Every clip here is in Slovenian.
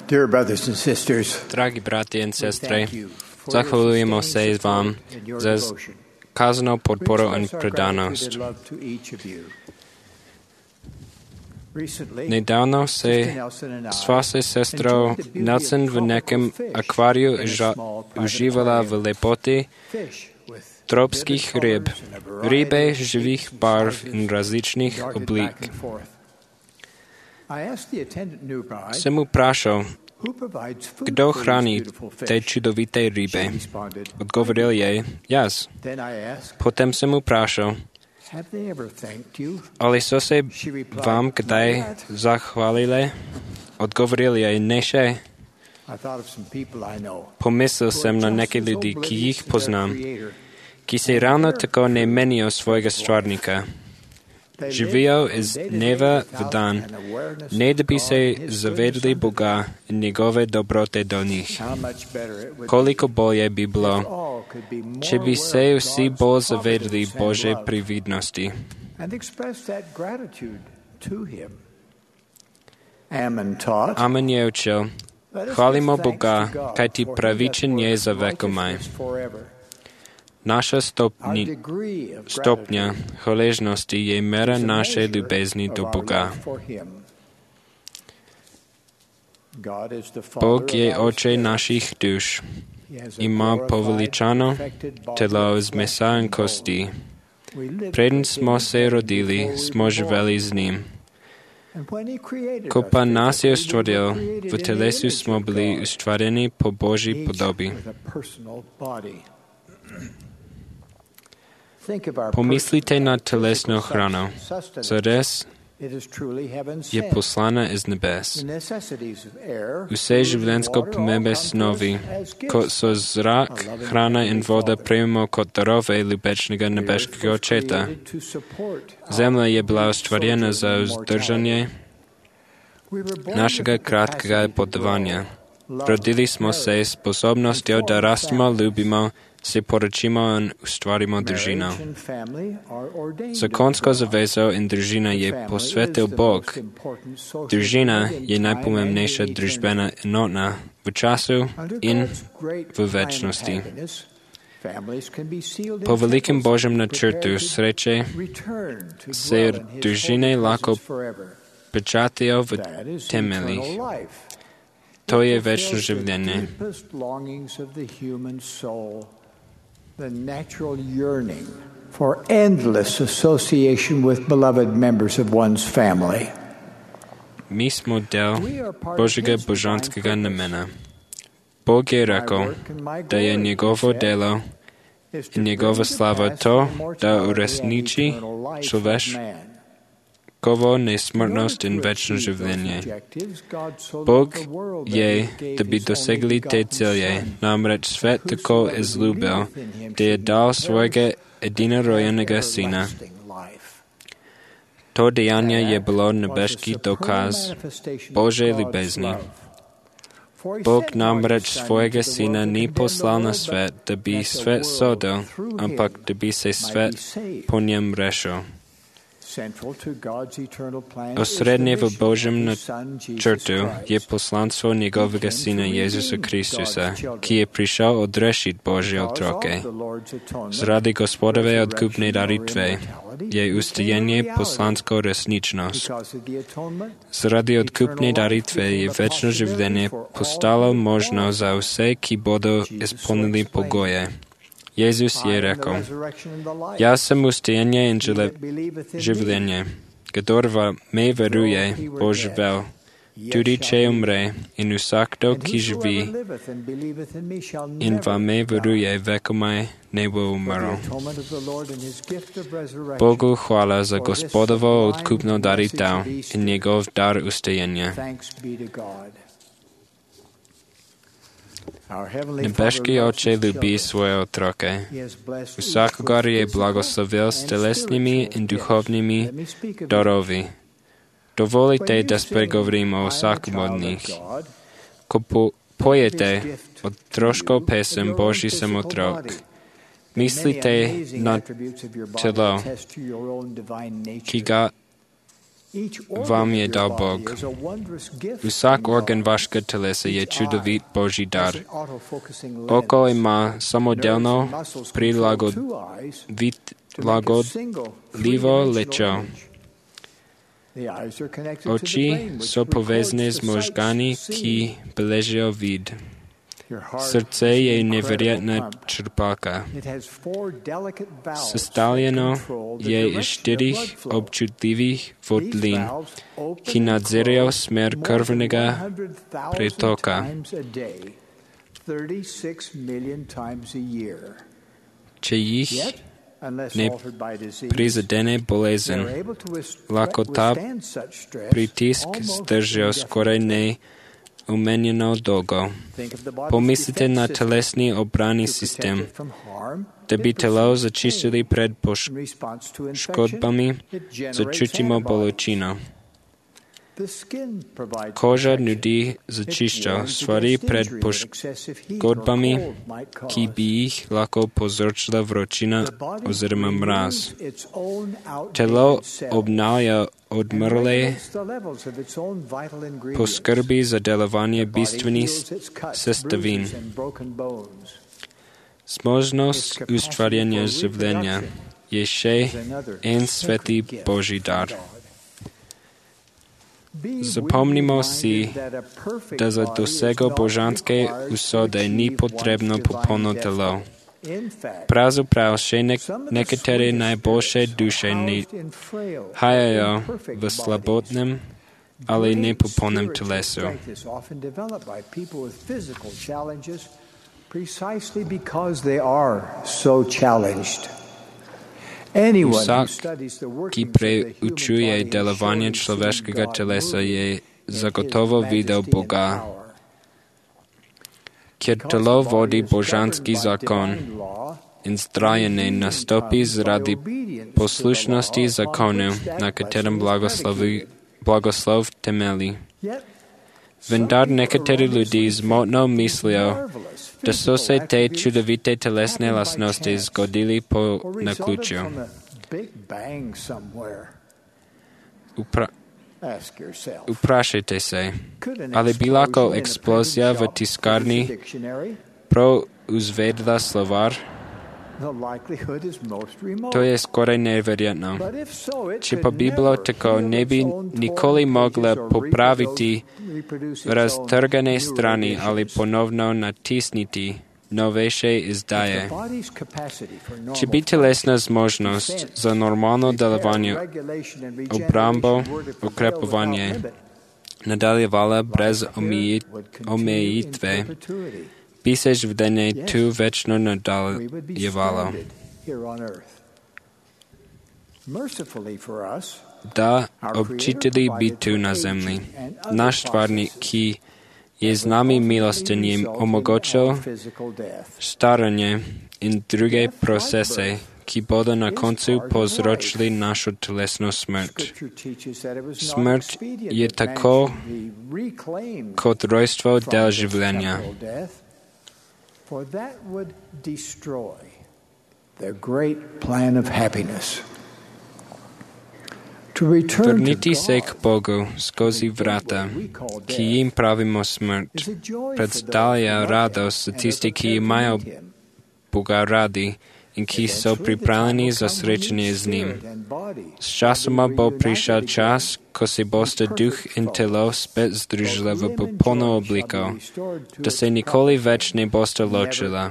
Dear brothers and sisters, Dragi brati i sestre, zahvaljujemo se vam za kazano podporu in predanost. Nedavno se s vašou sestrou Nelson v nekem akváriu uživala v lepoti tropských ryb, ryby živých barv in različných oblik. Jsem mu prašel, kdo chrání té čudovité ryby. Odgovoril jej, jas. Potom jsem mu prašel, ale co se vám kdy zachválili? Odgovoril jej, neše. Pomyslel jsem na neké lidi, ki jich poznám, ki se ravno tako ne menijo svojega stvarnika. Živijo iz dneva v dan, ne da bi se zavedli Boga in njegove dobrote do njih. Koliko bolje bi bilo, če bi se vsi bolj zavedli Božje previdnosti. Amen je učil, hvalimo Boga, kajti pravičen je za vekomaj. Naša stopnja hvaležnosti je mera naše ljubezni do Boga. Bog je oče naših duš. Ima poveličano telo z mesa in kosti. Preden smo se rodili, smo živeli z njim. Ko pa nas je ustvaril, v telesu smo bili ustvarjeni po Božji podobi. Pomislite na telesno hrano. Zares je poslana iz nebes. Vse življenjsko pomembe snovi, kot so zrak, hrana in voda, prejmemo kot darove ljubečnega nebeškega očeta. Zemlja je bila ustvarjena za vzdržanje našega kratkega potovanja. Rodili smo se s sposobnostjo, da rastemo, ljubimo, se poročimo in ustvarimo družino. Zakonsko zavezo in družina je posvetil Bog. Družina je najpomembnejša družbena enota v času in v večnosti. Po velikem Božjem načrtu sreče se družine lahko pečatijo v temeljih. To je večno življenje. The natural yearning for endless association with beloved members of one's family. Mi smo del Božjega božanskega namena. Bog je rekel, da je njegovo delo in njegova slava to, da uresniči človeškovo nesmrtnost in večno življenje. Bog je, da bi dosegli te cilje, namreč svet tako izljubil, da je dal svojega edinorojenega sina. To dejanje je bilo nebeški dokaz Božje ljubezni. Bog namreč svojega sina ni poslal na svet, da bi svet sodil, ampak da bi se svet po njem rešil. Osrednje v Božjem načrtu je poslanstvo njegovega Sina Jezusa Kristusa, ki je prišel odrešiti Božje otroke. Zaradi Gospodove odkupne daritve je ustajenje poslansko resničnost. Zaradi odkupne daritve je večno življenje postalo možno za vse, ki bodo izpolnili pogoje. Jezus je rekel, jaz sem ustajenje in življenje. Kdor v me veruje, bo živel, tudi če umre, in vsakdo, ki živi in v me veruje, vekomaj ne bo umrl. Bogu hvala za Gospodovo odkupno daritev in njegov dar ustajenja. Nebeški oče ljubi svoje otroke. Vsakogar je blagoslovil s telesnimi in duhovnimi darovi. Dovolite, da spregovorim o vsakom od njih. Ko pojete otroško pesem Božji sem otrok, mislite na telo, ki ga Вам je dal Bog. Vsak organ vašega telesa je čudovit Božji dar. Oko ima samodelno prilagodljivo lečo. Oči so povezane z možgani, ki beležijo vid. Srce je neverjetna črpalka. Sestavljeno je iz 4 občutljivih votlin, ki nadzirajo smer krvnega pretoka. Če jih ne prizadene bolezen, lahko ta pritisk zdržijo skoraj neomenjeno dolgo. Pomislite na telesni obrani sistem, da bi telo začistili pred poškodbami, začutimo bolečino. Koža nudi začiščo stvari pred poškodbami, ki bi jih lahko povzročila vročina oziroma mraz. Telo obnavlja odmrle, poskrbi za delovanje bistvenih sestavin. Zmožnost ustvarjanja življenja je še en sveti Božji dar. Zapomnimo si, da za dosego božanske usode ni potrebno popolno telo. Pravzaprav še nekatere najboljše duše hajajo v slabotnem ali nepopolnem telesu. Vsak, ki preučuje delovanje človeškega telesa, je zagotovo videl Boga. Ker telo vodi božanski zakon in zdravljenje nastopi zaradi poslušnosti zakonu, na katerem blagoslov temelji. Vendar nekateri ljudi zmotno mislijo, da so se te čudovite telesne lastnosti zgodili po naključju. Vprašajte se, ali bi lahko eksplozija v tiskarni prav izvedla slovar? To je skoraj neverjetno. Če pa bi bilo tako, ne bi nikoli mogla popraviti raztrgane strani ali ponovno natisniti novejše izdaje. Če bi telesna zmožnost za normalno delovanje, obrambo, ukrepovanje nadaljevala brez omejitve, bi se življenje tu večno nadaljevalo. Da občitelji bi tu na zemlji. Naš stvarnik, ki je z nami milostenjem omogočil staranje in druge procese, ki bodo na koncu povzročili našo telesno smrt. Smrt je tako kot rojstvo del življenja. For that would destroy the great plan of happiness. Vrniti se k Bogu skozi vrata, ki jim pravimo smrt, predstavlja radost za tisti, ki imajo Boga radi in ki so pripravljeni za srečanje z njim. Sčasoma bo prišel čas, ko se boste duh in telo spet združila v popolno obliko, da se nikoli več ne boste ločila.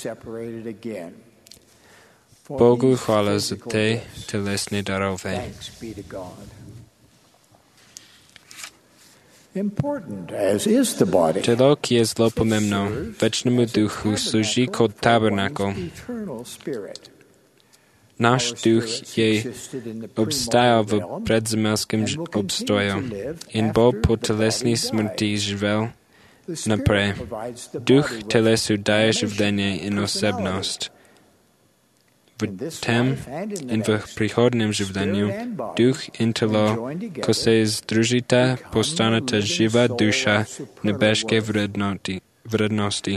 Bogu hvala za te telesne darove. Telo, ki je zelo pomembno, večnemu duhu služi kot tabernakel. Naš duh je obstajal v predzemeljskem obstoju in bo po telesni smrti živel naprej. Duh telesu daje življenje in osebnost. V tem in v prihodnem življenju duh in telo, ko se združita, postaneta živa duša nebeške vrednosti.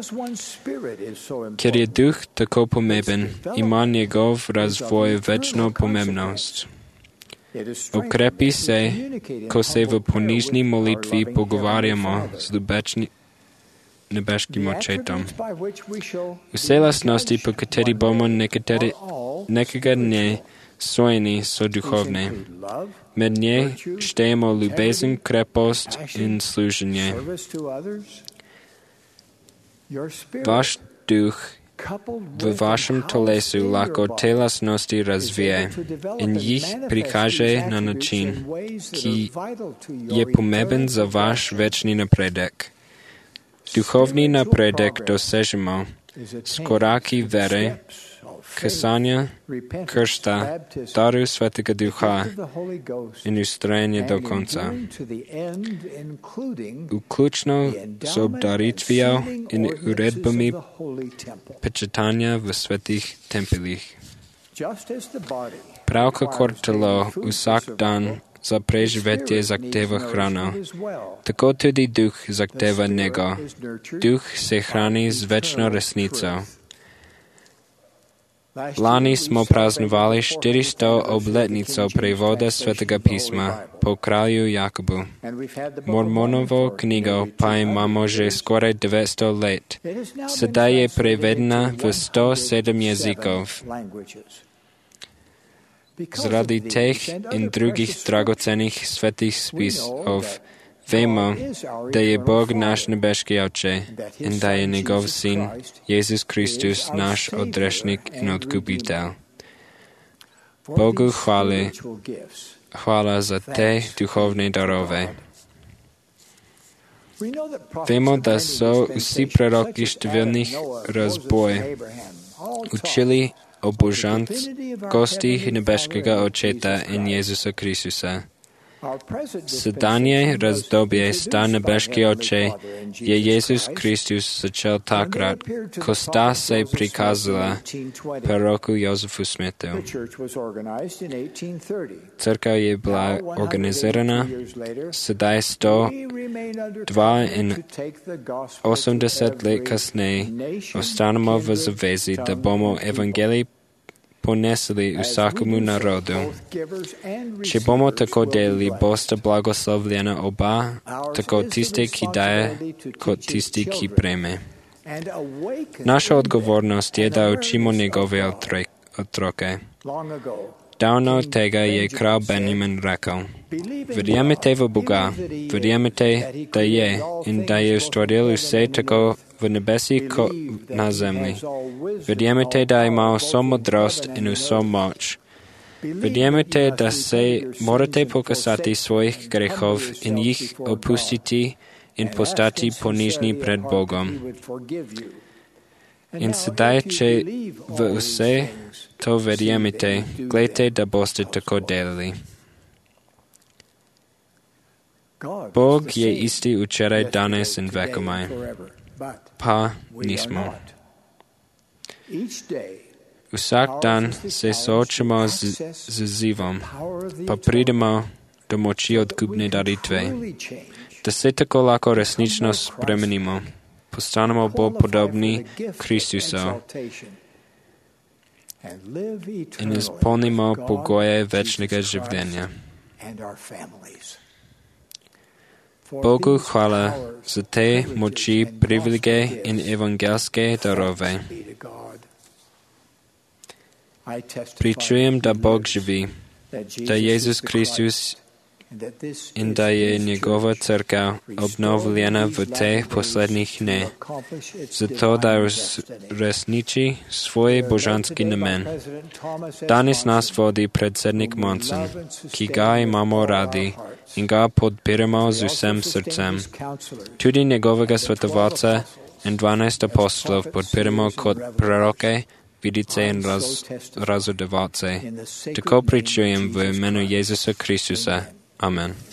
Ker je duh tako pomemben, ima njegov razvoj večno pomembnost. Укрепи се, ко се в понижни молитви поговарямо с небешким Отчетом. Все ластности, по которые бомо некога не соени со духовне. Med nje štejemo ljubezen, krepost in služenje. Vaš duh v vašem telesu lahko te lastnosti razvije in jih prikaže na način, ki je pomemben za vaš večni napredek. Duhovni napredek dosežemo s koraki vere, kesanja, krsta, daru Svetega Duha in ustrajanje do konca. Vključno z obdaritvijo in uredbami pečatanja v svetih tempelih. Prav kakor telo vsak dan za preživetje zahteva hrano, tako tudi duh zahteva nego. Duh se hrani z večno resnico. Lani smo praznovali 400 obletnico prevoda Svetega pisma po kralju Jakobu. Mormonovo knjigo pa imamo že skoraj 900 let. Sedaj je prevedena v 107 jezikov. Zaradi teh in drugih dragocenih svetih spisov vemo, da je Bog naš nebeški Oče in da je njegov sin, Jezus Kristus, naš odrešnik in odkupitelj. Bogu hvala za te duhovne darove. Vemo, da so vsi preroki številnih razboj učili o božanskosti nebeškega Očeta in Jezusa Kristusa. Sedanje razdobje sta nebeški Oče je Jezus Kristus začel takrat, ko sta se prikazala proroku Jozefu Smitu. Cerkev je bila organizirana, sedaj 182 let kasneje ostanemo v zavezi, da bomo evangelij ponesli vsakemu narodu. Če bomo tako delili, boste blagoslovljena oba, tako tiste, ki daje, kot tisti, ki prejme. Naša odgovornost je, da učimo njegove otroke. Davno tega je kralj Benjamin rekel: verjemite v Boga, verjemite, da je in da je ustvaril vse tako v nebesih kot na zemlji. Verjemite, da ima vso modrost in vso moč. Verjemite, da se morate pokazati svojih grehov in jih opustiti in postati ponižni pred Bogom. In sedaj, če v vse to verjemite, gledajte, da boste tako delali. Bog je isti včeraj, danes in vekomaj. Pa nismo. Vsak dan se soočamo z izzivom, pa pridemo do moči odkupne daritve, da se tako lahko resnično spremenimo, postanemo bolj podobni Kristusu in izpolnimo pogoje večnega življenja. Bogu hvala za te moči, privilegije in evangelske darove. Pričujem, da Bog živi, da je Jezus Kristus in da je njegova crkva obnovljena v teh poslednjih dneh, zato da resniči svoj božanski namen. Danes nas vodi predsednik Monson, ki ga imamo radi in ga podpiramo z vsem srcem. Tudi njegovega svetovalca in 12 apostolov podpiramo kot proroke, vidice in razodevalce. Tako pričujem v imenu Jezusa Kristusa. Amen.